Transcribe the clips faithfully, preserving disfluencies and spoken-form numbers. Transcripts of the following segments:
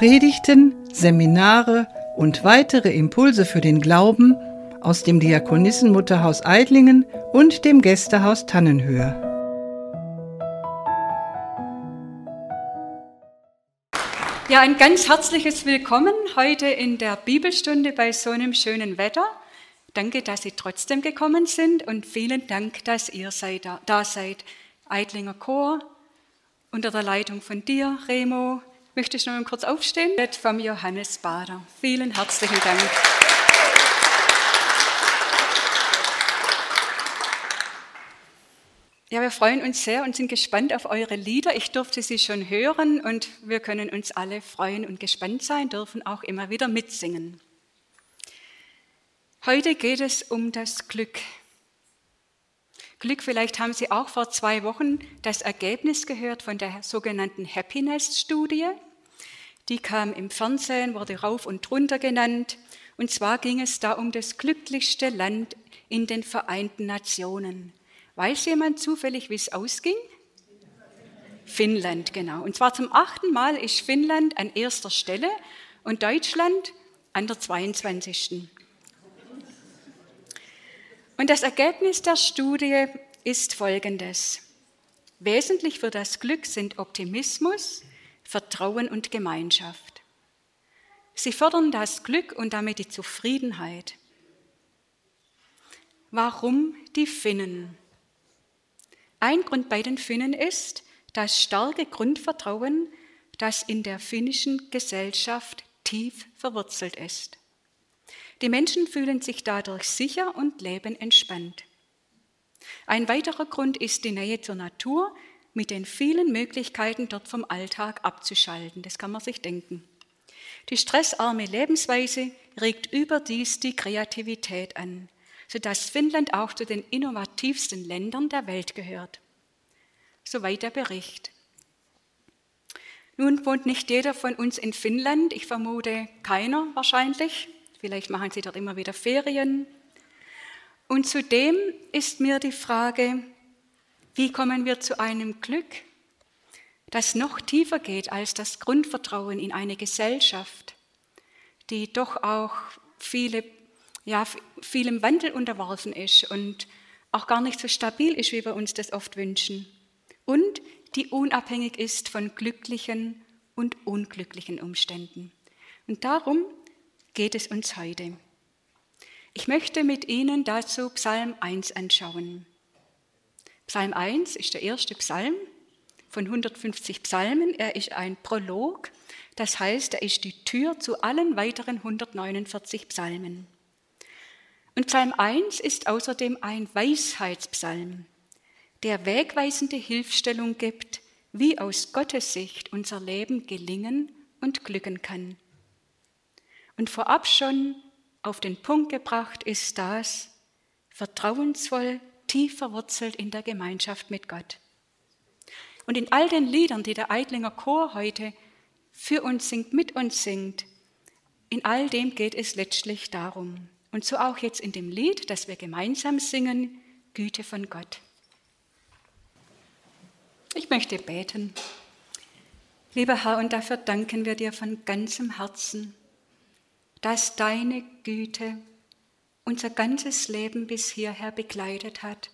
Predigten, Seminare und weitere Impulse für den Glauben aus dem Diakonissenmutterhaus Eidlingen und dem Gästehaus Tannenhöhe. Ja, ein ganz herzliches Willkommen heute in der Bibelstunde bei so einem schönen Wetter. Danke, dass Sie trotzdem gekommen sind und vielen Dank, dass ihr seid da, da seid. Eidlinger Chor, unter der Leitung von dir, Remo. Möchtest du noch mal kurz aufstehen? Vom Johannes Bader. Vielen herzlichen Dank. Ja, wir freuen uns sehr und sind gespannt auf eure Lieder. Ich durfte sie schon hören und wir können uns alle freuen und gespannt sein, dürfen auch immer wieder mitsingen. Heute geht es um das Glück. Glück, vielleicht haben Sie auch vor zwei Wochen das Ergebnis gehört von der sogenannten Happiness-Studie. Die kam im Fernsehen, wurde rauf und runter genannt. Und zwar ging es da um das glücklichste Land in den Vereinten Nationen. Weiß jemand zufällig, wie es ausging? Finnland, genau. Und zwar zum achten Mal ist Finnland an erster Stelle und Deutschland an der zweiundzwanzigsten Und das Ergebnis der Studie ist folgendes. Wesentlich für das Glück sind Optimismus, Vertrauen und Gemeinschaft. Sie fördern das Glück und damit die Zufriedenheit. Warum die Finnen? Ein Grund bei den Finnen ist das starke Grundvertrauen, das in der finnischen Gesellschaft tief verwurzelt ist. Die Menschen fühlen sich dadurch sicher und leben entspannt. Ein weiterer Grund ist die Nähe zur Natur mit den vielen Möglichkeiten, dort vom Alltag abzuschalten. Das kann man sich denken. Die stressarme Lebensweise regt überdies die Kreativität an, sodass Finnland auch zu den innovativsten Ländern der Welt gehört. Soweit der Bericht. Nun wohnt nicht jeder von uns in Finnland, ich vermute keiner wahrscheinlich. Vielleicht machen Sie dort immer wieder Ferien. Und zudem ist mir die Frage, wie kommen wir zu einem Glück, das noch tiefer geht als das Grundvertrauen in eine Gesellschaft, die doch auch viele, ja, vielem Wandel unterworfen ist und auch gar nicht so stabil ist, wie wir uns das oft wünschen. Und die unabhängig ist von glücklichen und unglücklichen Umständen. Und darum geht es uns heute. Ich möchte mit Ihnen dazu Psalm eins anschauen. Psalm eins ist der erste Psalm von hundertfünfzig Psalmen. Er ist ein Prolog, das heißt, er ist die Tür zu allen weiteren hundertneunundvierzig Psalmen. Und Psalm eins ist außerdem ein Weisheitspsalm, der wegweisende Hilfestellung gibt, wie aus Gottes Sicht unser Leben gelingen und glücken kann. Und vorab schon auf den Punkt gebracht ist das, vertrauensvoll, tief verwurzelt in der Gemeinschaft mit Gott. Und in all den Liedern, die der Eidlinger Chor heute für uns singt, mit uns singt, in all dem geht es letztlich darum. Und so auch jetzt in dem Lied, das wir gemeinsam singen, Güte von Gott. Ich möchte beten. Lieber Herr, und dafür danken wir dir von ganzem Herzen, dass deine Güte unser ganzes Leben bis hierher begleitet hat.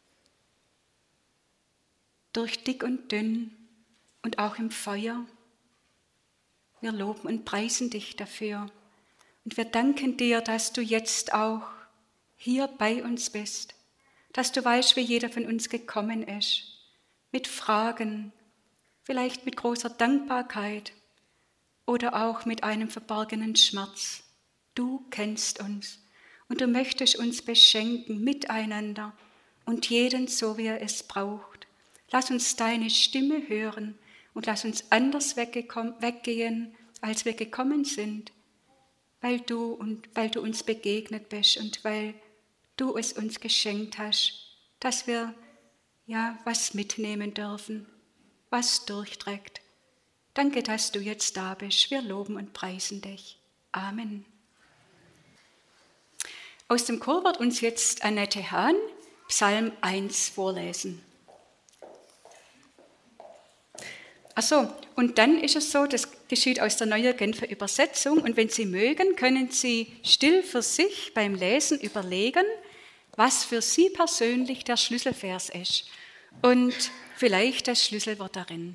Durch dick und dünn und auch im Feuer. Wir loben und preisen dich dafür. Und wir danken dir, dass du jetzt auch hier bei uns bist. Dass du weißt, wie jeder von uns gekommen ist. Mit Fragen, vielleicht mit großer Dankbarkeit oder auch mit einem verborgenen Schmerz. Du kennst uns und du möchtest uns beschenken miteinander und jeden so, wie er es braucht. Lass uns deine Stimme hören und lass uns anders weggehen, als wir gekommen sind, weil du, und, weil du uns begegnet bist und weil du es uns geschenkt hast, dass wir ja was mitnehmen dürfen, was durchträgt. Danke, dass du jetzt da bist. Wir loben und preisen dich. Amen. Aus dem Chor wird uns jetzt Annette Hahn Psalm eins vorlesen. Ach so, und dann ist es so, das, geschieht aus der Neuen Genfer Übersetzung. Und wenn Sie mögen, können Sie still für sich beim Lesen überlegen, was für Sie persönlich der Schlüsselvers ist und vielleicht das Schlüsselwort darin.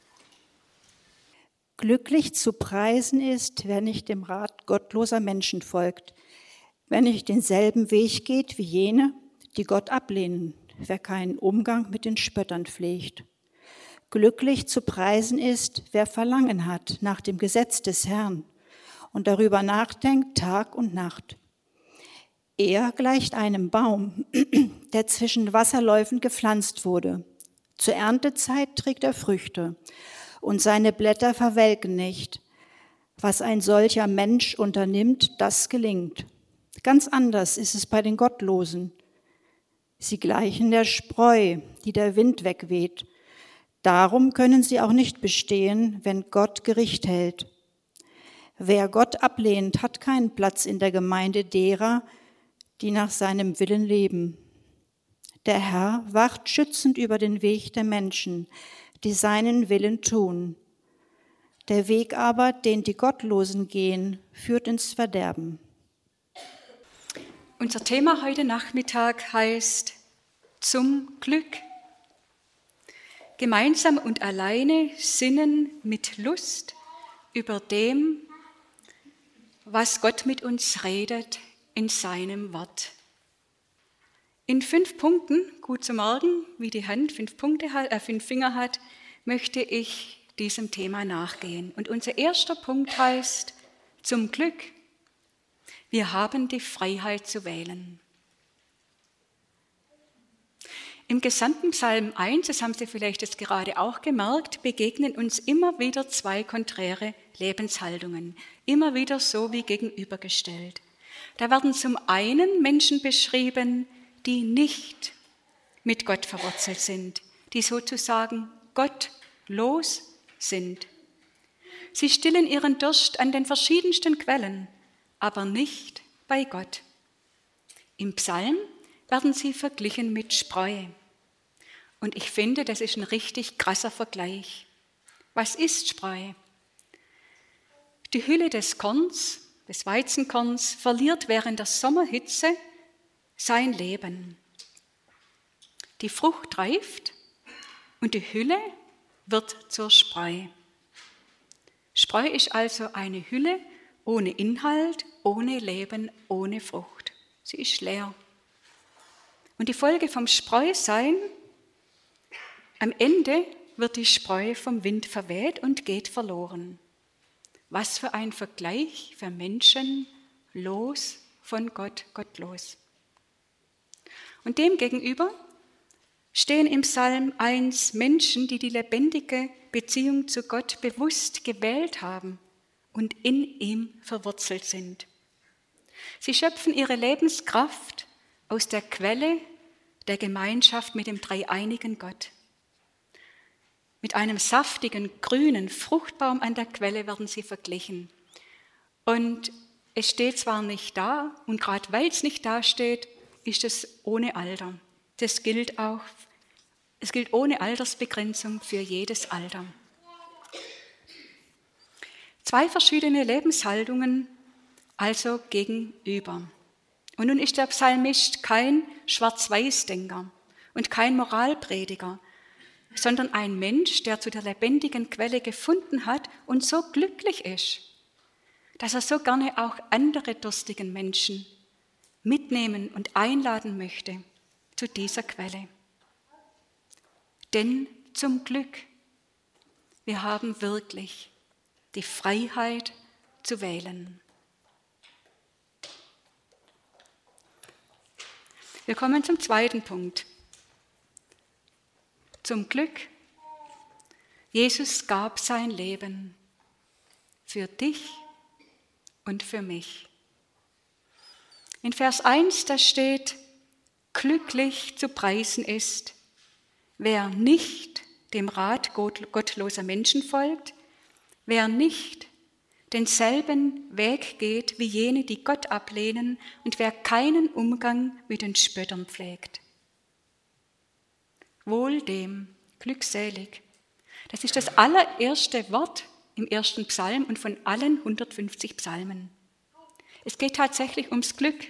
Glücklich zu preisen ist, wer nicht dem Rat gottloser Menschen folgt, wer nicht denselben Weg geht wie jene, die Gott ablehnen, wer keinen Umgang mit den Spöttern pflegt. Glücklich zu preisen ist, wer Verlangen hat nach dem Gesetz des Herrn und darüber nachdenkt Tag und Nacht. Er gleicht einem Baum, der zwischen Wasserläufen gepflanzt wurde. Zur Erntezeit trägt er Früchte und seine Blätter verwelken nicht. Was ein solcher Mensch unternimmt, das gelingt. Ganz anders ist es bei den Gottlosen. Sie gleichen der Spreu, die der Wind wegweht. Darum können sie auch nicht bestehen, wenn Gott Gericht hält. Wer Gott ablehnt, hat keinen Platz in der Gemeinde derer, die nach seinem Willen leben. Der Herr wacht schützend über den Weg der Menschen, die seinen Willen tun. Der Weg aber, den die Gottlosen gehen, führt ins Verderben. Unser Thema heute Nachmittag heißt Zum Glück. Gemeinsam und alleine sinnen mit Lust über dem, was Gott mit uns redet in seinem Wort. In fünf Punkten, gut zu merken, wie die Hand fünf, Punkte hat, äh, fünf Finger hat, möchte ich diesem Thema nachgehen. Und unser erster Punkt heißt, zum Glück, wir haben die Freiheit zu wählen. Im gesamten Psalm eins, das haben Sie vielleicht jetzt gerade auch gemerkt, begegnen uns immer wieder zwei konträre Lebenshaltungen, immer wieder so wie gegenübergestellt. Da werden zum einen Menschen beschrieben, die nicht mit Gott verwurzelt sind, die sozusagen gottlos sind. Sie stillen ihren Durst an den verschiedensten Quellen, aber nicht bei Gott. Im Psalm werden sie verglichen mit Spreu. Und ich finde, das ist ein richtig krasser Vergleich. Was ist Spreu? Die Hülle des Korns, des Weizenkorns, verliert während der Sommerhitze sein Leben. Die Frucht reift und die Hülle wird zur Spreu. Spreu ist also eine Hülle ohne Inhalt, ohne Leben, ohne Frucht. Sie ist leer. Und die Folge vom Spreusein, am Ende wird die Spreu vom Wind verweht und geht verloren. Was für ein Vergleich für Menschen, los von Gott, gottlos. Und demgegenüber stehen im Psalm eins Menschen, die die lebendige Beziehung zu Gott bewusst gewählt haben und in ihm verwurzelt sind. Sie schöpfen ihre Lebenskraft aus der Quelle der Gemeinschaft mit dem dreieinigen Gott. Mit einem saftigen, grünen Fruchtbaum an der Quelle werden sie verglichen. Und es steht zwar nicht da, und gerade weil es nicht da steht, ist es ohne Alter. Das gilt auch, es gilt ohne Altersbegrenzung für jedes Alter. Zwei verschiedene Lebenshaltungen also gegenüber. Und nun ist der Psalmist kein Schwarz-Weiß-Denker und kein Moralprediger, sondern ein Mensch, der zu der lebendigen Quelle gefunden hat und so glücklich ist, dass er so gerne auch andere durstigen Menschen mitnehmen und einladen möchte zu dieser Quelle. Denn zum Glück, wir haben wirklich die Freiheit zu wählen. Wir kommen zum zweiten Punkt. Zum Glück, Jesus gab sein Leben für dich und für mich. In Vers eins, da steht, glücklich zu preisen ist, wer nicht dem Rat gottloser Menschen folgt, wer nicht denselben Weg geht wie jene, die Gott ablehnen und wer keinen Umgang mit den Spöttern pflegt. Wohl dem, glückselig. Das ist das allererste Wort im ersten Psalm und von allen hundertfünfzig Psalmen. Es geht tatsächlich ums Glück.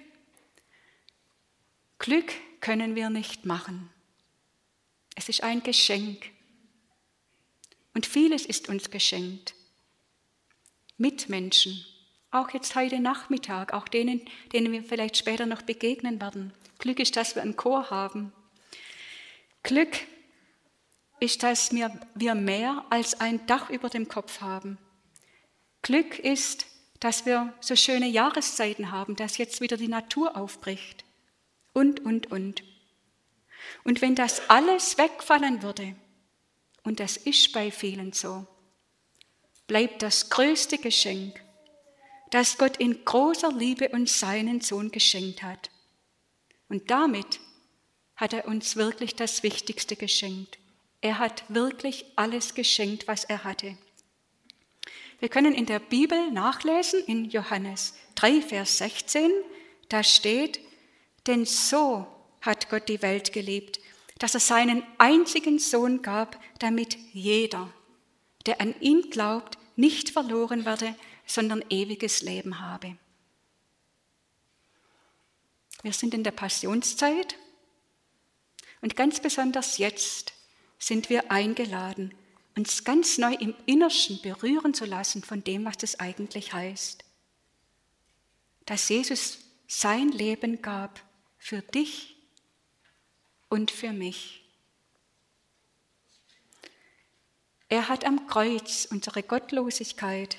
Glück können wir nicht machen. Es ist ein Geschenk. Und vieles ist uns geschenkt. Mitmenschen, auch jetzt heute Nachmittag, auch denen, denen wir vielleicht später noch begegnen werden. Glück ist, dass wir einen Chor haben. Glück ist, dass wir, wir mehr als ein Dach über dem Kopf haben. Glück ist, dass wir so schöne Jahreszeiten haben, dass jetzt wieder die Natur aufbricht. Und, und, und. Und wenn das alles wegfallen würde, und das ist bei vielen so, bleibt das größte Geschenk, das Gott in großer Liebe uns seinen Sohn geschenkt hat. Und damit hat er uns wirklich das Wichtigste geschenkt. Er hat wirklich alles geschenkt, was er hatte. Wir können in der Bibel nachlesen, in Johannes drei, Vers sechzehn, da steht, denn so hat Gott die Welt geliebt, dass er seinen einzigen Sohn gab, damit jeder, der an ihn glaubt, nicht verloren werde, sondern ewiges Leben habe. Wir sind in der Passionszeit und ganz besonders jetzt sind wir eingeladen, uns ganz neu im Innersten berühren zu lassen von dem, was das eigentlich heißt. Dass Jesus sein Leben gab für dich und für mich. Er hat am Kreuz unsere Gottlosigkeit,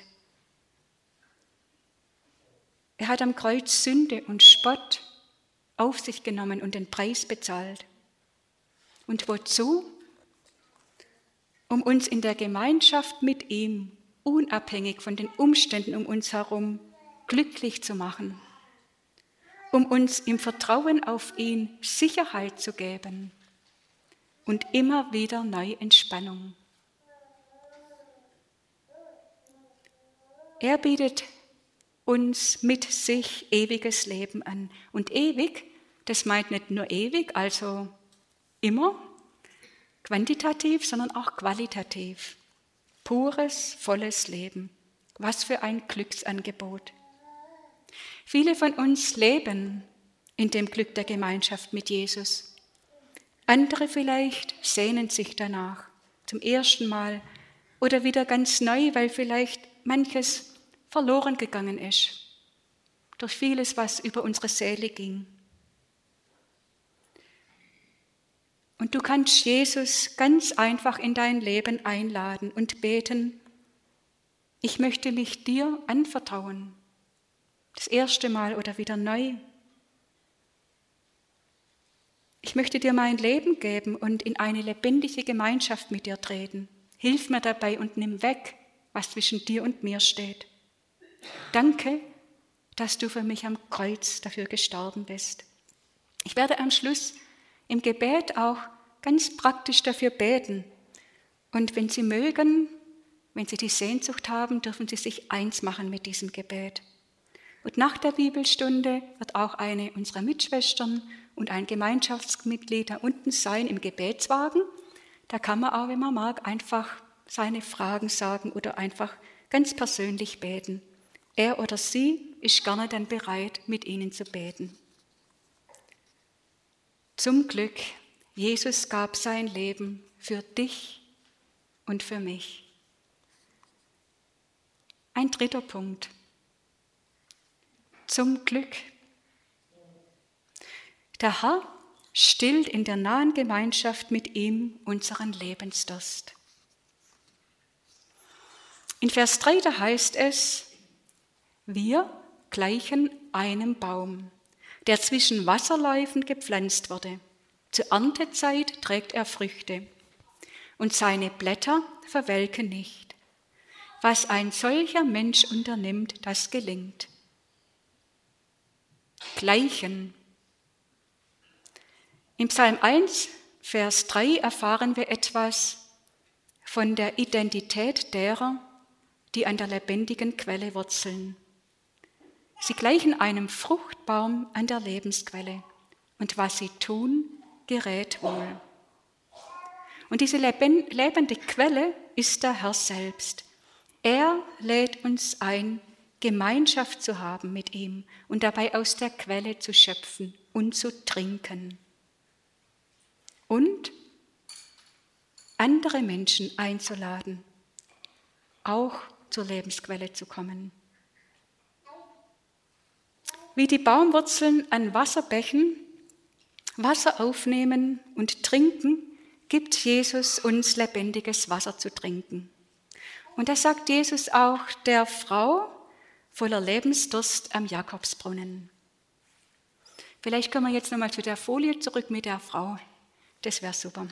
er hat am Kreuz Sünde und Spott auf sich genommen und den Preis bezahlt. Und wozu? Um uns in der Gemeinschaft mit ihm, unabhängig von den Umständen um uns herum, glücklich zu machen. Um uns im Vertrauen auf ihn Sicherheit zu geben und immer wieder neu Entspannung. Er bietet uns mit sich ewiges Leben an. Und ewig, das meint nicht nur ewig, also immer, quantitativ, sondern auch qualitativ. Pures, volles Leben. Was für ein Glücksangebot. Viele von uns leben in dem Glück der Gemeinschaft mit Jesus. Andere vielleicht sehnen sich danach, zum ersten Mal oder wieder ganz neu, weil vielleicht manches verloren gegangen ist, durch vieles, was über unsere Seele ging. Und du kannst Jesus ganz einfach in dein Leben einladen und beten, ich möchte mich dir anvertrauen, das erste Mal oder wieder neu. Ich möchte dir mein Leben geben und in eine lebendige Gemeinschaft mit dir treten. Hilf mir dabei und nimm weg, was zwischen dir und mir steht. Danke, dass du für mich am Kreuz dafür gestorben bist. Ich werde am Schluss im Gebet auch ganz praktisch dafür beten. Und wenn Sie mögen, wenn Sie die Sehnsucht haben, dürfen Sie sich eins machen mit diesem Gebet. Und nach der Bibelstunde wird auch eine unserer Mitschwestern und ein Gemeinschaftsmitglied da unten sein im Gebetswagen. Da kann man auch, wenn man mag, einfach seine Fragen sagen oder einfach ganz persönlich beten. Er oder sie ist gerne dann bereit, mit ihnen zu beten. Zum Glück, Jesus gab sein Leben für dich und für mich. Ein dritter Punkt. Zum Glück. Der Herr stillt in der nahen Gemeinschaft mit ihm unseren Lebensdurst. In Vers drei, da heißt es, wir gleichen einem Baum, der zwischen Wasserläufen gepflanzt wurde. Zur Erntezeit trägt er Früchte und seine Blätter verwelken nicht. Was ein solcher Mensch unternimmt, das gelingt. Gleichen. Im Psalm eins, Vers drei erfahren wir etwas von der Identität derer, die an der lebendigen Quelle wurzeln. Sie gleichen einem Fruchtbaum an der Lebensquelle und was sie tun, gerät wohl. Und diese lebende Quelle ist der Herr selbst. Er lädt uns ein, Gemeinschaft zu haben mit ihm und dabei aus der Quelle zu schöpfen und zu trinken. Und andere Menschen einzuladen, auch zur Lebensquelle zu kommen. Wie die Baumwurzeln an Wasserbächen Wasser aufnehmen und trinken, gibt Jesus uns lebendiges Wasser zu trinken. Und das sagt Jesus auch der Frau voller Lebensdurst am Jakobsbrunnen. Vielleicht kommen wir jetzt nochmal zu der Folie zurück mit der Frau. Das wäre super.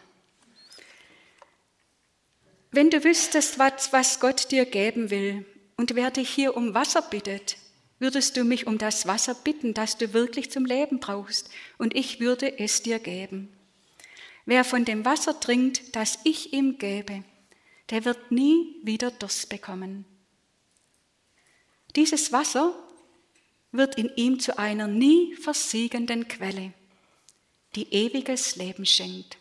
Wenn du wüsstest, was, was Gott dir geben will und wer dich hier um Wasser bittet, würdest du mich um das Wasser bitten, das du wirklich zum Leben brauchst, und ich würde es dir geben. Wer von dem Wasser trinkt, das ich ihm gebe, der wird nie wieder Durst bekommen. Dieses Wasser wird in ihm zu einer nie versiegenden Quelle, die ewiges Leben schenkt.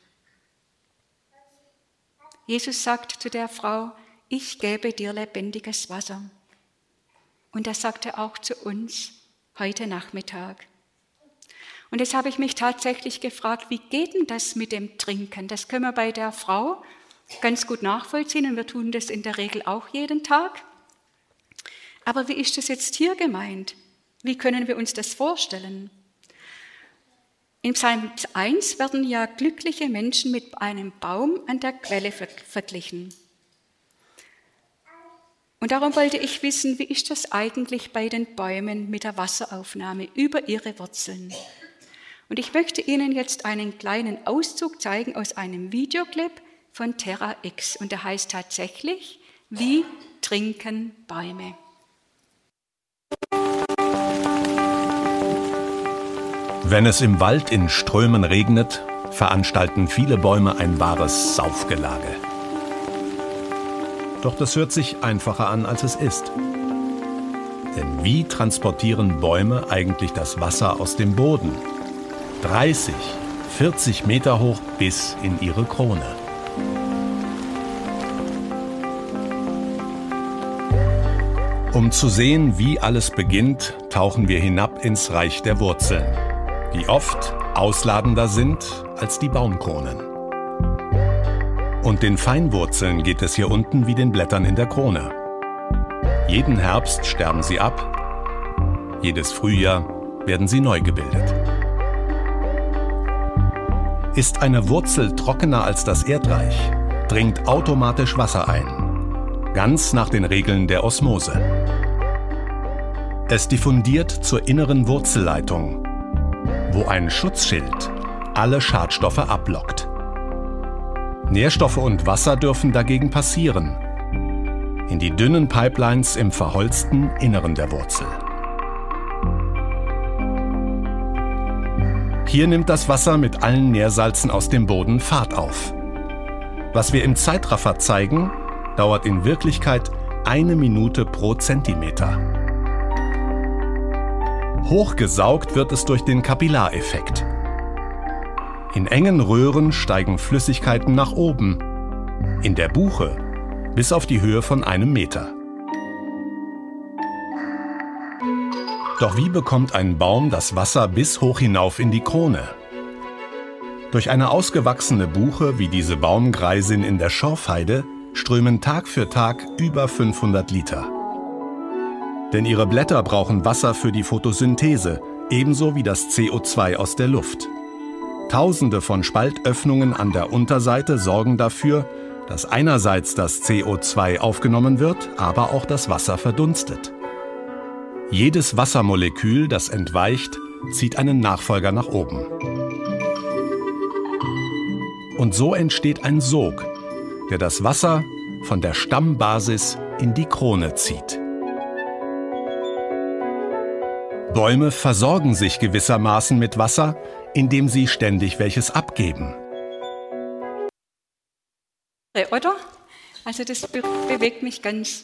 Jesus sagt zu der Frau, ich gebe dir lebendiges Wasser. Und das sagt er auch zu uns heute Nachmittag. Und jetzt habe ich mich tatsächlich gefragt, wie geht denn das mit dem Trinken? Das können wir bei der Frau ganz gut nachvollziehen und wir tun das in der Regel auch jeden Tag. Aber wie ist das jetzt hier gemeint? Wie können wir uns das vorstellen? In Psalm eins werden ja glückliche Menschen mit einem Baum an der Quelle verglichen. Und darum wollte ich wissen, wie ist das eigentlich bei den Bäumen mit der Wasseraufnahme über ihre Wurzeln? Und ich möchte Ihnen jetzt einen kleinen Auszug zeigen aus einem Videoclip von Terra X. Und der heißt tatsächlich, wie trinken Bäume? Wenn es im Wald in Strömen regnet, veranstalten viele Bäume ein wahres Saufgelage. Doch das hört sich einfacher an, als es ist. Denn wie transportieren Bäume eigentlich das Wasser aus dem Boden? dreißig, vierzig Meter hoch bis in ihre Krone. Um zu sehen, wie alles beginnt, tauchen wir hinab ins Reich der Wurzeln, die oft ausladender sind als die Baumkronen. Und den Feinwurzeln geht es hier unten wie den Blättern in der Krone. Jeden Herbst sterben sie ab, jedes Frühjahr werden sie neu gebildet. Ist eine Wurzel trockener als das Erdreich, dringt automatisch Wasser ein, ganz nach den Regeln der Osmose. Es diffundiert zur inneren Wurzelleitung, wo ein Schutzschild alle Schadstoffe abblockt. Nährstoffe und Wasser dürfen dagegen passieren, in die dünnen Pipelines im verholzten Inneren der Wurzel. Hier nimmt das Wasser mit allen Nährsalzen aus dem Boden Fahrt auf. Was wir im Zeitraffer zeigen, dauert in Wirklichkeit eine Minute pro Zentimeter. Hochgesaugt wird es durch den Kapillareffekt. In engen Röhren steigen Flüssigkeiten nach oben, in der Buche bis auf die Höhe von einem Meter. Doch wie bekommt ein Baum das Wasser bis hoch hinauf in die Krone? Durch eine ausgewachsene Buche wie diese Baumgreisin in der Schorfheide strömen Tag für Tag über fünfhundert Liter. Denn ihre Blätter brauchen Wasser für die Photosynthese, ebenso wie das C O zwei aus der Luft. Tausende von Spaltöffnungen an der Unterseite sorgen dafür, dass einerseits das C O zwei aufgenommen wird, aber auch das Wasser verdunstet. Jedes Wassermolekül, das entweicht, zieht einen Nachfolger nach oben. Und so entsteht ein Sog, der das Wasser von der Stammbasis in die Krone zieht. Bäume versorgen sich gewissermaßen mit Wasser, indem sie ständig welches abgeben. Oder? Also das be- bewegt mich ganz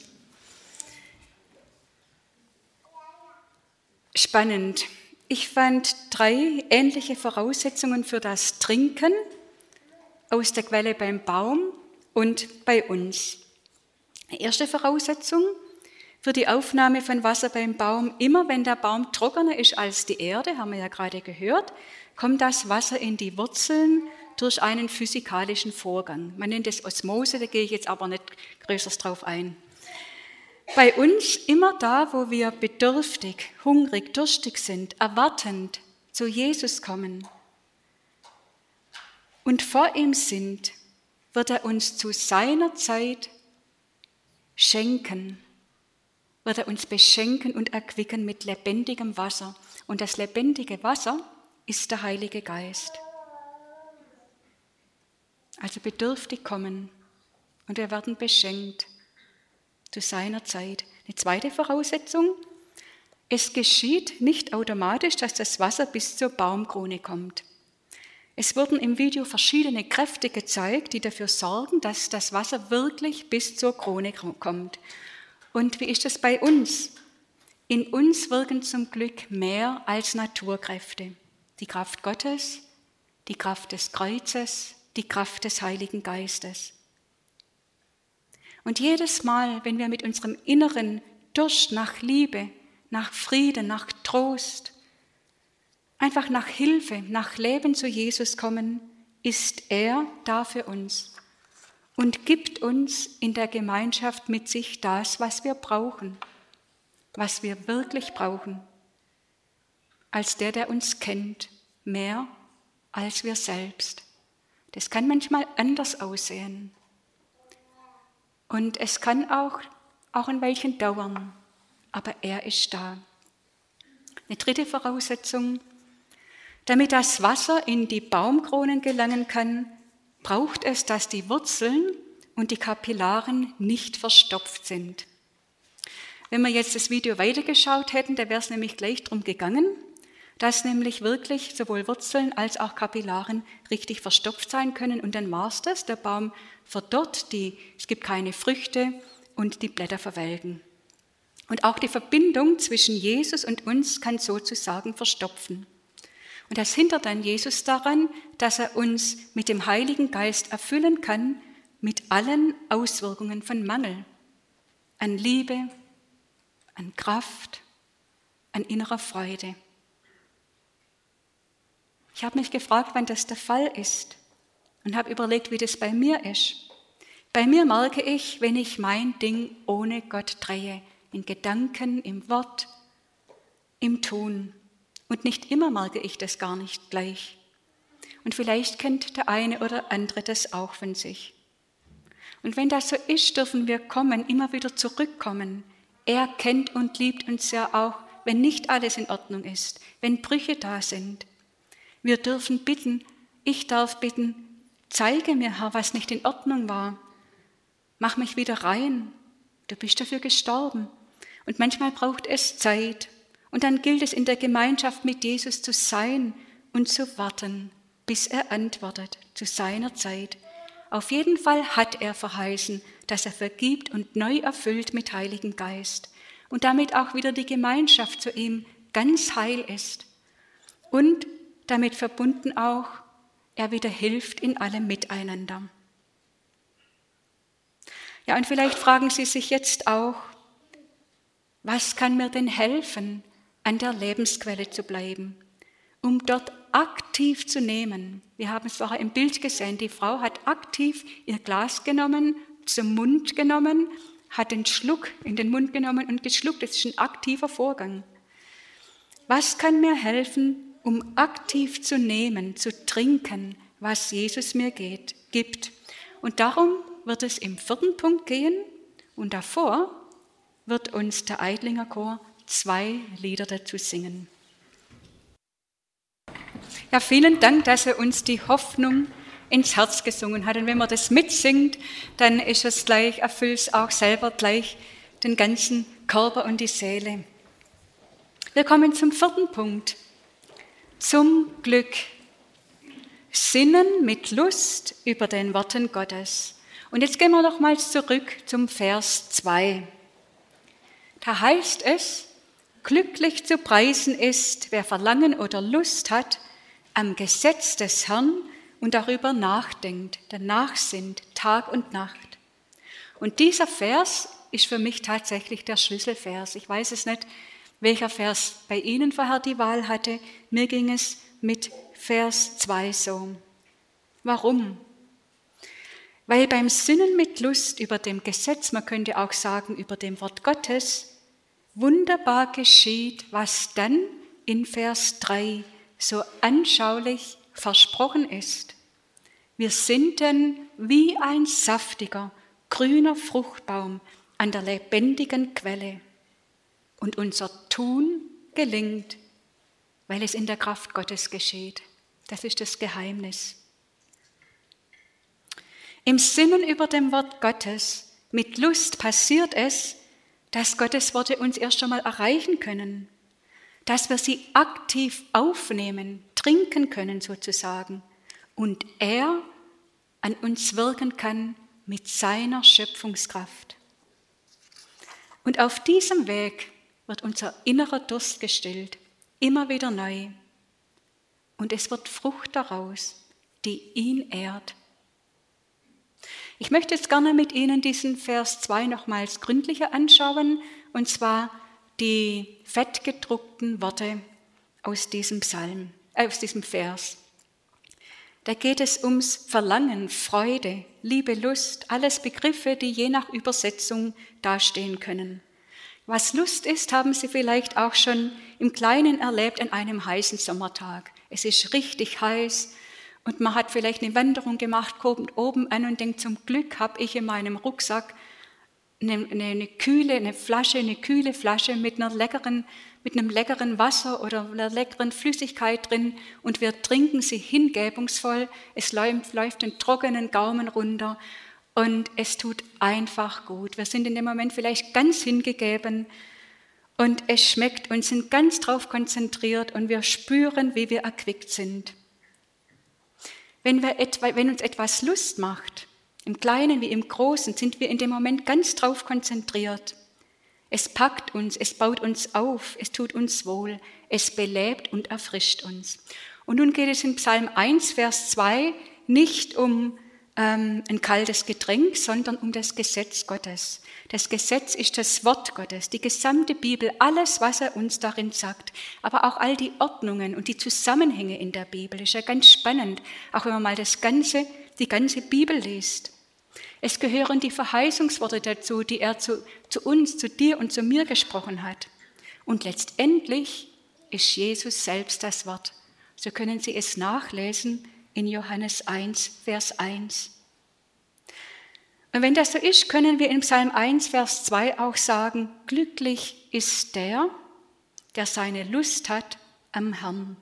spannend. Ich fand drei ähnliche Voraussetzungen für das Trinken aus der Quelle beim Baum und bei uns. Erste Voraussetzung für die Aufnahme von Wasser beim Baum: Immer wenn der Baum trockener ist als die Erde, haben wir ja gerade gehört, kommt das Wasser in die Wurzeln durch einen physikalischen Vorgang. Man nennt es Osmose, da gehe ich jetzt aber nicht größer drauf ein. Bei uns immer da, wo wir bedürftig, hungrig, durstig sind, erwartend zu Jesus kommen und vor ihm sind, wird er uns zu seiner Zeit schenken, wird er uns beschenken und erquicken mit lebendigem Wasser. Und das lebendige Wasser ist der Heilige Geist. Also bedürftig kommen und wir werden beschenkt zu seiner Zeit. Eine zweite Voraussetzung: Es geschieht nicht automatisch, dass das Wasser bis zur Baumkrone kommt. Es wurden im Video verschiedene Kräfte gezeigt, die dafür sorgen, dass das Wasser wirklich bis zur Krone kommt. Und wie ist das bei uns? In uns wirken zum Glück mehr als Naturkräfte. Die Kraft Gottes, die Kraft des Kreuzes, die Kraft des Heiligen Geistes. Und jedes Mal, wenn wir mit unserem inneren Durst nach Liebe, nach Frieden, nach Trost, einfach nach Hilfe, nach Leben zu Jesus kommen, ist er da für uns und gibt uns in der Gemeinschaft mit sich das, was wir brauchen, was wir wirklich brauchen, als der, der uns kennt, mehr als wir selbst. Das kann manchmal anders aussehen. Und es kann auch, auch ein Weilchen dauern, aber er ist da. Eine dritte Voraussetzung: Damit das Wasser in die Baumkronen gelangen kann, braucht es, dass die Wurzeln und die Kapillaren nicht verstopft sind. Wenn wir jetzt das Video weitergeschaut hätten, da wäre es nämlich gleich darum gegangen, dass nämlich wirklich sowohl Wurzeln als auch Kapillaren richtig verstopft sein können. Und dann war es das, der Baum verdorrt, die, es gibt keine Früchte und die Blätter verwelken. Und auch die Verbindung zwischen Jesus und uns kann sozusagen verstopfen. Und das hindert dann Jesus daran, dass er uns mit dem Heiligen Geist erfüllen kann, mit allen Auswirkungen von Mangel, an Liebe, an Kraft, an innerer Freude. Ich habe mich gefragt, wann das der Fall ist und habe überlegt, wie das bei mir ist. Bei mir merke ich, wenn ich mein Ding ohne Gott drehe, in Gedanken, im Wort, im Tun. Und nicht immer merke ich das gar nicht gleich. Und vielleicht kennt der eine oder andere das auch von sich. Und wenn das so ist, dürfen wir kommen, immer wieder zurückkommen. Er kennt und liebt uns ja auch, wenn nicht alles in Ordnung ist, wenn Brüche da sind. Wir dürfen bitten, ich darf bitten, zeige mir, Herr, was nicht in Ordnung war. Mach mich wieder rein. Du bist dafür gestorben. Und manchmal braucht es Zeit. Und dann gilt es, in der Gemeinschaft mit Jesus zu sein und zu warten, bis er antwortet, zu seiner Zeit. Auf jeden Fall hat er verheißen, dass er vergibt und neu erfüllt mit Heiligem Geist. Und damit auch wieder die Gemeinschaft zu ihm ganz heil ist. Und damit verbunden auch, er wieder hilft in allem Miteinander. Ja, und vielleicht fragen Sie sich jetzt auch, was kann mir denn helfen, an der Lebensquelle zu bleiben, um dort aktiv zu nehmen? Wir haben es vorher im Bild gesehen, die Frau hat aktiv ihr Glas genommen, zum Mund genommen, hat den Schluck in den Mund genommen und geschluckt. Das ist ein aktiver Vorgang. Was kann mir helfen, um aktiv zu nehmen, zu trinken, was Jesus mir geht, gibt? Und darum wird es im vierten Punkt gehen und davor wird uns der Eidlinger Chor zwei Lieder dazu singen. Ja, vielen Dank, dass er uns die Hoffnung ins Herz gesungen hat. Und wenn man das mitsingt, dann ist es gleich, erfüllt es auch selber gleich den ganzen Körper und die Seele. Wir kommen zum vierten Punkt. Zum Glück. Sinnen mit Lust über den Worten Gottes. Und jetzt gehen wir noch mal zurück zum Vers zwei. Da heißt es, glücklich zu preisen ist, wer Verlangen oder Lust hat, am Gesetz des Herrn und darüber nachdenkt, danach sind Tag und Nacht. Und dieser Vers ist für mich tatsächlich der Schlüsselvers. Ich weiß es nicht, welcher Vers bei Ihnen vorher die Wahl hatte. Mir ging es mit Vers zwei so. Warum? Weil beim Sinnen mit Lust über dem Gesetz, man könnte auch sagen über dem Wort Gottes, wunderbar geschieht, was dann in Vers drei so anschaulich versprochen ist. Wir sind denn wie ein saftiger, grüner Fruchtbaum an der lebendigen Quelle. Und unser Tun gelingt, weil es in der Kraft Gottes geschieht. Das ist das Geheimnis. Im Sinnen über dem Wort Gottes, mit Lust passiert es, dass Gottes Worte uns erst einmal erreichen können, dass wir sie aktiv aufnehmen, trinken können sozusagen und er an uns wirken kann mit seiner Schöpfungskraft. Und auf diesem Weg wird unser innerer Durst gestillt, immer wieder neu. Und es wird Frucht daraus, die ihn ehrt. Ich möchte jetzt gerne mit Ihnen diesen Vers zwei nochmals gründlicher anschauen, und zwar die fettgedruckten Worte aus diesem Psalm, äh, aus diesem Vers. Da geht es ums Verlangen, Freude, Liebe, Lust, alles Begriffe, die je nach Übersetzung dastehen können. Was Lust ist, haben Sie vielleicht auch schon im Kleinen erlebt an einem heißen Sommertag. Es ist richtig heiß und man hat vielleicht eine Wanderung gemacht, kommt oben an und denkt, zum Glück habe ich in meinem Rucksack eine, eine, eine kühle, eine Flasche, eine kühle Flasche mit einer leckeren, mit einem leckeren Wasser oder einer leckeren Flüssigkeit drin und wir trinken sie hingebungsvoll. Es läuft, läuft den trockenen Gaumen runter und es tut einfach gut. Wir sind in dem Moment vielleicht ganz hingegeben und es schmeckt und sind ganz drauf konzentriert und wir spüren, wie wir erquickt sind. Wenn, wir etwa, wenn uns etwas Lust macht, im Kleinen wie im Großen, sind wir in dem Moment ganz drauf konzentriert. Es packt uns, es baut uns auf, es tut uns wohl, es belebt und erfrischt uns. Und nun geht es in Psalm eins, Vers zwei nicht um ähm, ein kaltes Getränk, sondern um das Gesetz Gottes. Das Gesetz ist das Wort Gottes, die gesamte Bibel, alles, was er uns darin sagt, aber auch all die Ordnungen und die Zusammenhänge in der Bibel. Das ist ja ganz spannend, auch wenn man mal das ganze, die ganze Bibel liest. Es gehören die Verheißungsworte dazu, die er zu, zu uns, zu dir und zu mir gesprochen hat. Und letztendlich ist Jesus selbst das Wort. So können Sie es nachlesen in Johannes eins, Vers eins. Und wenn das so ist, können wir in Psalm eins, Vers zwei auch sagen, glücklich ist der, der seine Lust hat am Herrn.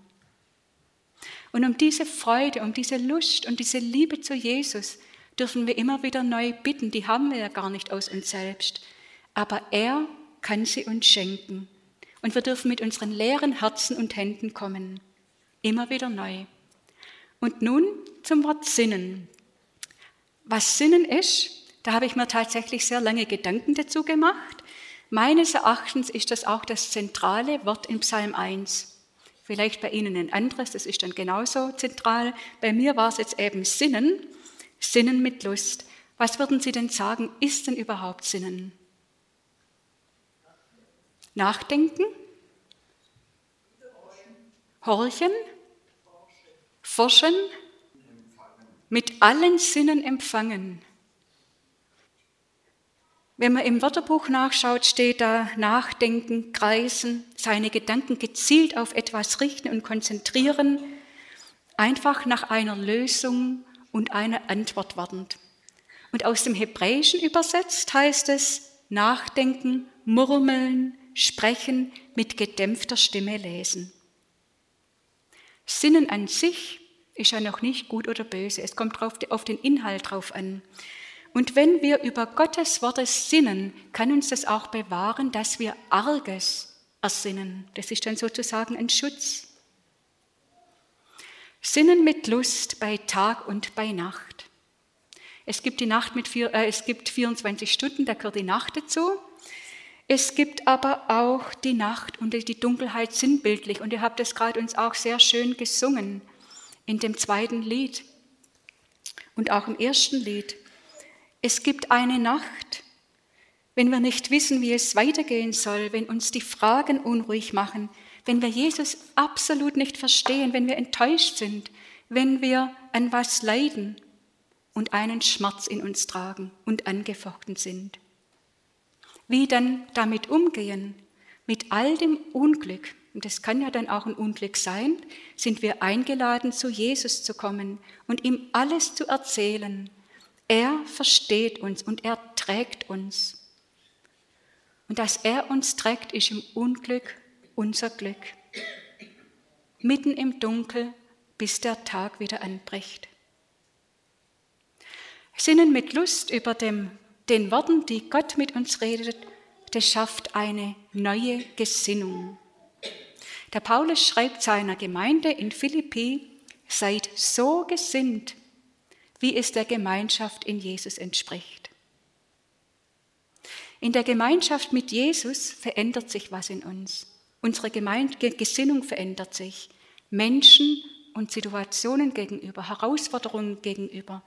Und um diese Freude, um diese Lust und diese Liebe zu Jesus dürfen wir immer wieder neu bitten. Die haben wir ja gar nicht aus uns selbst. Aber er kann sie uns schenken. Und wir dürfen mit unseren leeren Herzen und Händen kommen. Immer wieder neu. Und nun zum Wort Sinnen. Was Sinnen ist, da habe ich mir tatsächlich sehr lange Gedanken dazu gemacht. Meines Erachtens ist das auch das zentrale Wort in Psalm eins. Vielleicht bei Ihnen ein anderes, das ist dann genauso zentral. Bei mir war es jetzt eben Sinnen. Sinnen mit Lust. Was würden Sie denn sagen, ist denn überhaupt Sinnen? Nachdenken? Horchen? Forschen? Mit allen Sinnen empfangen. Wenn man im Wörterbuch nachschaut, steht da nachdenken, kreisen, seine Gedanken gezielt auf etwas richten und konzentrieren, einfach nach einer Lösung und eine Antwort wartend. Und aus dem Hebräischen übersetzt heißt es nachdenken, murmeln, sprechen, mit gedämpfter Stimme lesen. Sinnen an sich ist ja noch nicht gut oder böse, es kommt auf den Inhalt drauf an. Und wenn wir über Gottes Worte sinnen, kann uns das auch bewahren, dass wir Arges ersinnen. Das ist dann sozusagen ein Schutz. Sinnen mit Lust bei Tag und bei Nacht. Es gibt die Nacht mit vier, äh, es gibt vierundzwanzig Stunden, da gehört die Nacht dazu. Es gibt aber auch die Nacht und die Dunkelheit sinnbildlich. Und ihr habt es gerade uns auch sehr schön gesungen in dem zweiten Lied und auch im ersten Lied. Es gibt eine Nacht, wenn wir nicht wissen, wie es weitergehen soll, wenn uns die Fragen unruhig machen, wenn wir Jesus absolut nicht verstehen, wenn wir enttäuscht sind, wenn wir an was leiden und einen Schmerz in uns tragen und angefochten sind. Wie dann damit umgehen, mit all dem Unglück, und das kann ja dann auch ein Unglück sein, sind wir eingeladen, zu Jesus zu kommen und ihm alles zu erzählen. Er versteht uns und er trägt uns. Und dass er uns trägt, ist im Unglück unser Glück. Mitten im Dunkel, bis der Tag wieder anbricht. Sinnen mit Lust über dem, den Worten, die Gott mit uns redet, das schafft eine neue Gesinnung. Der Paulus schreibt seiner Gemeinde in Philippi, seid so gesinnt, wie es der Gemeinschaft in Jesus entspricht. In der Gemeinschaft mit Jesus verändert sich was in uns. Unsere Gemeinde, Gesinnung verändert sich. Menschen und Situationen gegenüber, Herausforderungen gegenüber.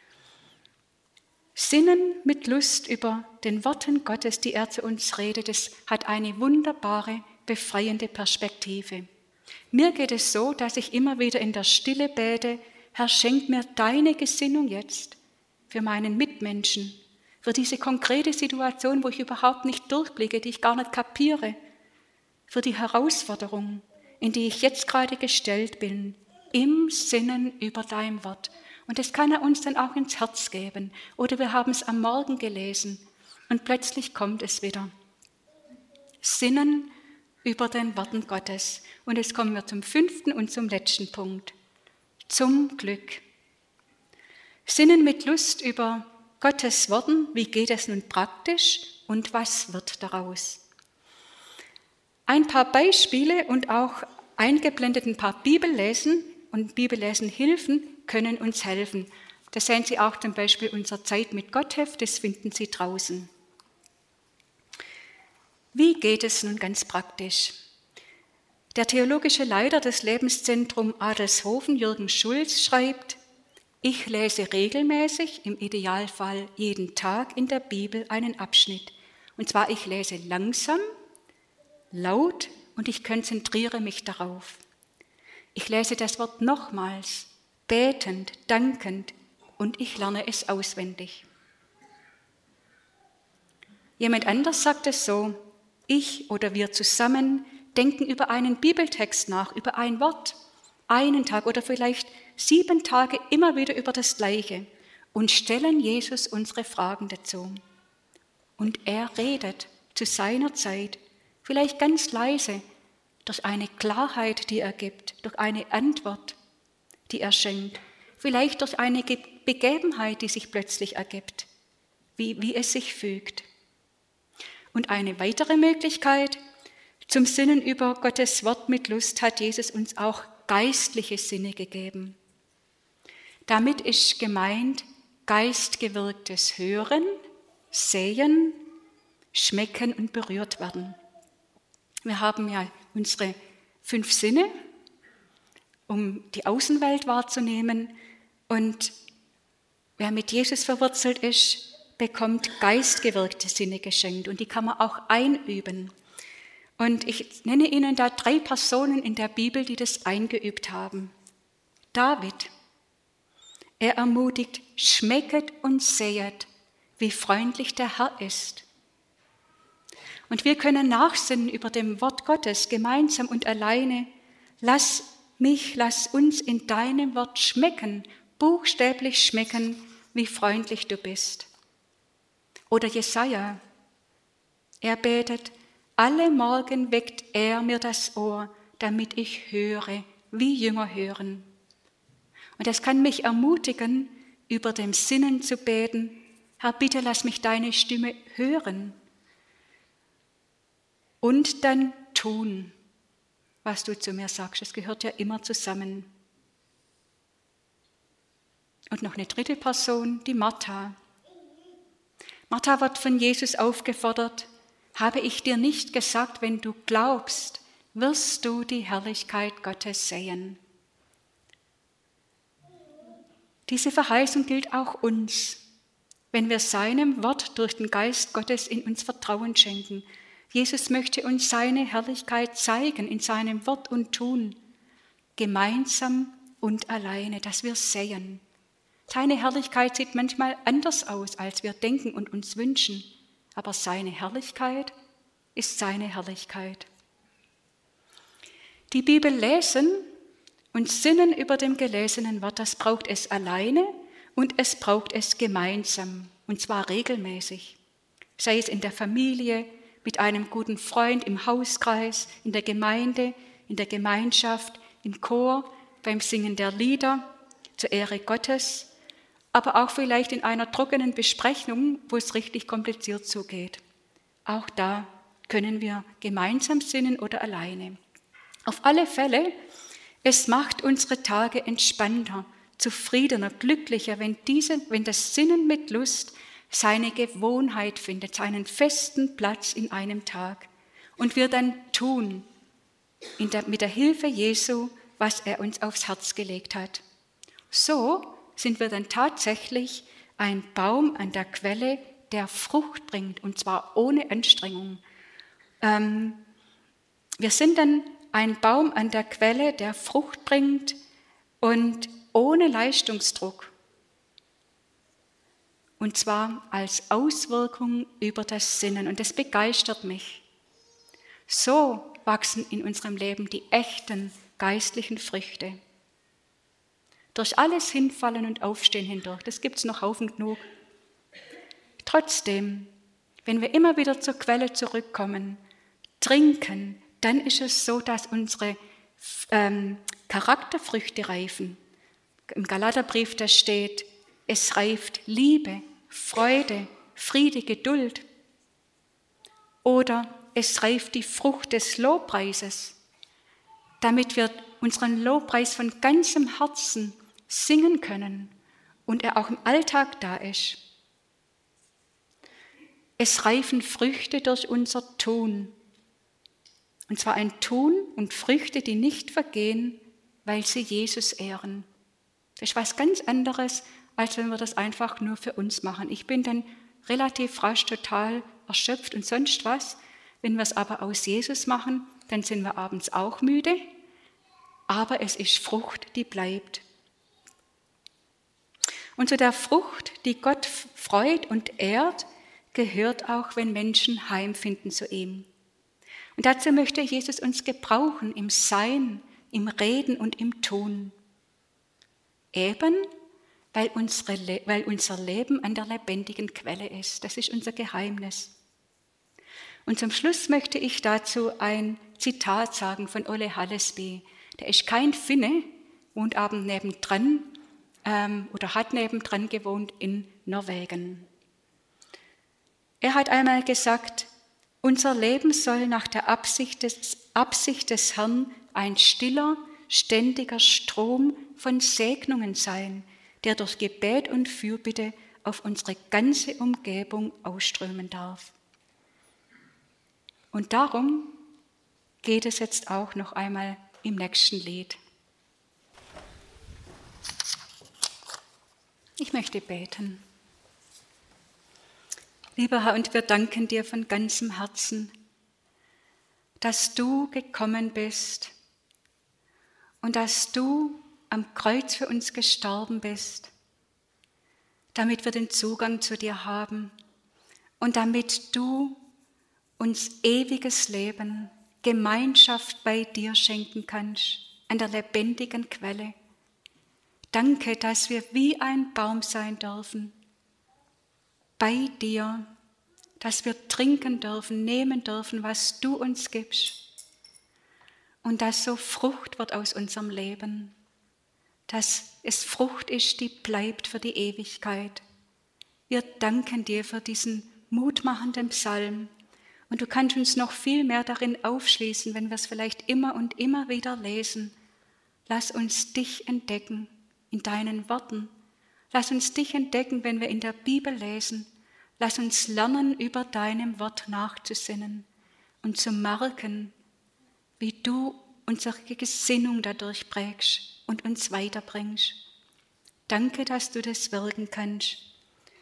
Sinnen mit Lust über den Worten Gottes, die er zu uns redet, das hat eine wunderbare, befreiende Perspektive. Mir geht es so, dass ich immer wieder in der Stille bete, Herr, schenk mir deine Gesinnung jetzt für meinen Mitmenschen, für diese konkrete Situation, wo ich überhaupt nicht durchblicke, die ich gar nicht kapiere, für die Herausforderung, in die ich jetzt gerade gestellt bin, im Sinnen über dein Wort. Und das kann er uns dann auch ins Herz geben. Oder wir haben es am Morgen gelesen und plötzlich kommt es wieder. Sinnen über den Worten Gottes. Und jetzt kommen wir zum fünften und zum letzten Punkt. Zum Glück. Sinnen mit Lust über Gottes Worten. Wie geht es nun praktisch und was wird daraus? Ein paar Beispiele und auch eingeblendet ein paar Bibellesen und Bibellesen Hilfen können uns helfen. Das sehen Sie auch zum Beispiel unser Zeit mit Gottheft, das finden Sie draußen. Wie geht es nun ganz praktisch? Der theologische Leiter des Lebenszentrums Adelshofen, Jürgen Schulz, schreibt, ich lese regelmäßig, im Idealfall jeden Tag in der Bibel einen Abschnitt. Und zwar, ich lese langsam, laut und ich konzentriere mich darauf. Ich lese das Wort nochmals, betend, dankend und ich lerne es auswendig. Jemand anders sagt es so, ich oder wir zusammen denken über einen Bibeltext nach, über ein Wort, einen Tag oder vielleicht sieben Tage immer wieder über das Gleiche und stellen Jesus unsere Fragen dazu. Und er redet zu seiner Zeit, vielleicht ganz leise, durch eine Klarheit, die er gibt, durch eine Antwort, die er schenkt, vielleicht durch eine Begebenheit, die sich plötzlich ergibt, wie, wie es sich fügt. Und eine weitere Möglichkeit, zum Sinnen über Gottes Wort mit Lust hat Jesus uns auch geistliche Sinne gegeben. Damit ist gemeint geistgewirktes Hören, Sehen, Schmecken und berührt werden. Wir haben ja unsere fünf Sinne, um die Außenwelt wahrzunehmen. Und wer mit Jesus verwurzelt ist, bekommt geistgewirkte Sinne geschenkt. Und die kann man auch einüben. Und ich nenne Ihnen da drei Personen in der Bibel, die das eingeübt haben. David, er ermutigt, schmecket und sehet, wie freundlich der Herr ist. Und wir können nachsinnen über dem Wort Gottes, gemeinsam und alleine. Lass mich, lass uns in deinem Wort schmecken, buchstäblich schmecken, wie freundlich du bist. Oder Jesaja, er betet, alle Morgen weckt er mir das Ohr, damit ich höre, wie Jünger hören. Und das kann mich ermutigen, über dem Sinnen zu beten, Herr, bitte lass mich deine Stimme hören. Und dann tun, was du zu mir sagst. Es gehört ja immer zusammen. Und noch eine dritte Person, die Martha. Martha wird von Jesus aufgefordert, habe ich dir nicht gesagt, wenn du glaubst, wirst du die Herrlichkeit Gottes sehen. Diese Verheißung gilt auch uns. wenn wir seinem Wort durch den Geist Gottes in uns Vertrauen schenken. Jesus möchte uns seine Herrlichkeit zeigen in seinem Wort und Tun, gemeinsam und alleine, dass wir sehen. Seine Herrlichkeit sieht manchmal anders aus, als wir denken und uns wünschen, aber seine Herrlichkeit ist seine Herrlichkeit. Die Bibel lesen und sinnen über dem gelesenen Wort, das braucht es alleine und es braucht es gemeinsam, und zwar regelmäßig. Sei es in der Familie, mit einem guten Freund, im Hauskreis, in der Gemeinde, in der Gemeinschaft, im Chor, beim Singen der Lieder, zur Ehre Gottes, aber auch vielleicht in einer trockenen Besprechung, wo es richtig kompliziert zugeht. Auch da können wir gemeinsam sinnen oder alleine. Auf alle Fälle, es macht unsere Tage entspannter, zufriedener, glücklicher, wenn, diese, wenn das Sinnen mit Lust seine Gewohnheit findet, seinen festen Platz in einem Tag und wir dann tun, in der, mit der Hilfe Jesu, was er uns aufs Herz gelegt hat. So sind wir dann tatsächlich ein Baum an der Quelle, der Frucht bringt, und zwar ohne Anstrengung. Ähm, wir sind dann ein Baum an der Quelle, der Frucht bringt und ohne Leistungsdruck. Und zwar als Auswirkung über das Sinnen. Und das begeistert mich. So wachsen in unserem Leben die echten geistlichen Früchte. Durch alles Hinfallen und Aufstehen hindurch, das gibt es noch Haufen genug. Trotzdem, wenn wir immer wieder zur Quelle zurückkommen, trinken, dann ist es so, dass unsere ähm, Charakterfrüchte reifen. Im Galaterbrief, da steht, es reift Liebe, Freude, Friede, Geduld. Oder es reift die Frucht des Lobpreises, damit wir unseren Lobpreis von ganzem Herzen singen können und er auch im Alltag da ist. Es reifen Früchte durch unser Tun. Und zwar ein Tun und Früchte, die nicht vergehen, weil sie Jesus ehren. Das ist was ganz anderes, als wenn wir das einfach nur für uns machen. Ich bin dann relativ rasch total erschöpft und sonst was. Wenn wir es aber aus Jesus machen, dann sind wir abends auch müde, aber es ist Frucht, die bleibt. Und zu der Frucht, die Gott freut und ehrt, gehört auch, wenn Menschen heimfinden zu ihm. Und dazu möchte Jesus uns gebrauchen im Sein, im Reden und im Tun. Eben, weil, unsere, weil unser Leben an der lebendigen Quelle ist. Das ist unser Geheimnis. Und zum Schluss möchte ich dazu ein Zitat sagen von Ole Hallesby. Der ist kein Finne, wohnt aber nebendran ähm, oder hat nebendran gewohnt in Norwegen. Er hat einmal gesagt, unser Leben soll nach der Absicht des, Absicht des Herrn ein stiller, ständiger Strom von Segnungen sein, der durch Gebet und Fürbitte auf unsere ganze Umgebung ausströmen darf. Und darum geht es jetzt auch noch einmal im nächsten Lied. Ich möchte beten. Lieber Herr, und wir danken dir von ganzem Herzen, dass du gekommen bist und dass du am Kreuz für uns gestorben bist, damit wir den Zugang zu dir haben und damit du uns ewiges Leben, Gemeinschaft bei dir schenken kannst, an der lebendigen Quelle. Danke, dass wir wie ein Baum sein dürfen, bei dir, dass wir trinken dürfen, nehmen dürfen, was du uns gibst. Und dass so Frucht wird aus unserem Leben, dass es Frucht ist, die bleibt für die Ewigkeit. Wir danken dir für diesen mutmachenden Psalm. Und du kannst uns noch viel mehr darin aufschließen, wenn wir es vielleicht immer und immer wieder lesen. Lass uns dich entdecken in deinen Worten. Lass uns dich entdecken, wenn wir in der Bibel lesen. Lass uns lernen, über deinem Wort nachzusinnen und zu merken, wie du unsere Gesinnung dadurch prägst und uns weiterbringst. Danke, dass du das wirken kannst.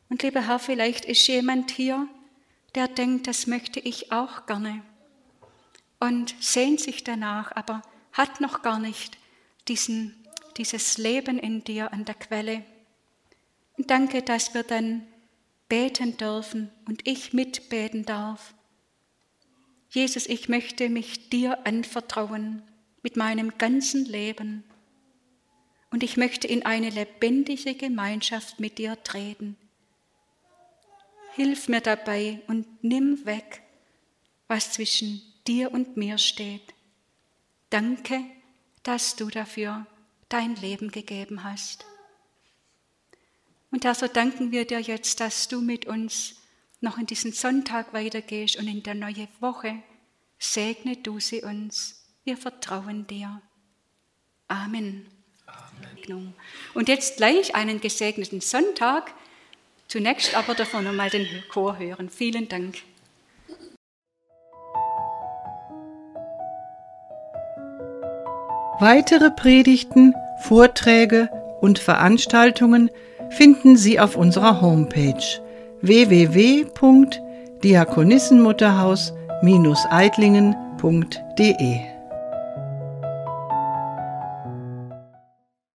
Und lieber Herr, vielleicht ist jemand hier, der denkt, das möchte ich auch gerne und sehnt sich danach, aber hat noch gar nicht diesen, dieses Leben in dir an der Quelle. Und danke, dass wir dann beten dürfen und ich mitbeten darf. Jesus, ich möchte mich dir anvertrauen mit meinem ganzen Leben und ich möchte in eine lebendige Gemeinschaft mit dir treten. Hilf mir dabei und nimm weg, was zwischen dir und mir steht. Danke, dass du dafür dein Leben gegeben hast. Und Herr, so danken wir dir jetzt, dass du mit uns noch in diesen Sonntag weitergehst und in der neuen Woche. Segne du sie uns. Wir vertrauen dir. Amen. Amen. Und jetzt gleich einen gesegneten Sonntag. Zunächst aber davon nochmal den Chor hören. Vielen Dank. Weitere Predigten, Vorträge und Veranstaltungen finden Sie auf unserer Homepage w w w punkt diakonissenmutterhaus Bindestrich eitlingen punkt de.